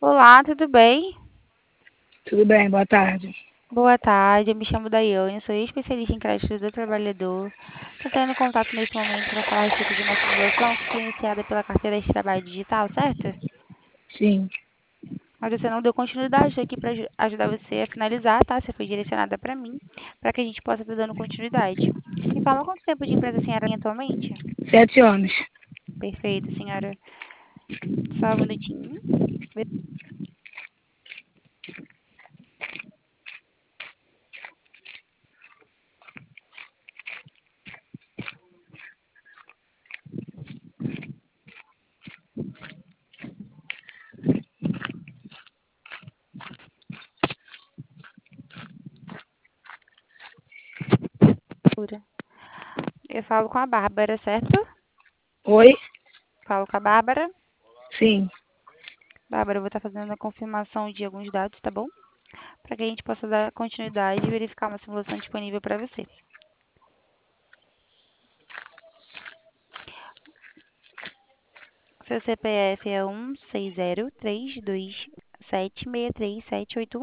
Olá, tudo bem? Tudo bem, boa tarde. Boa tarde, eu me chamo Daiane, sou especialista em crédito do trabalhador. Estou entrando em contato neste momento para falar a respeito de uma simulação que foi iniciada pela carteira de trabalho digital, certo? Sim, Mas você não deu continuidade, estou aqui para ajudar você a finalizar, tá? Você foi direcionada para mim, para que a gente possa estar dando continuidade. Me fala quanto tempo de empresa a senhora tem atualmente? 7 anos. Perfeito, senhora. Só um minutinho. Eu falo com a Bárbara, certo? Oi? Falo com a Bárbara. Sim, Bárbara, eu vou estar fazendo a confirmação de alguns dados, tá bom? Para que a gente possa dar continuidade e verificar uma simulação disponível para você. Seu CPF é 1603276378.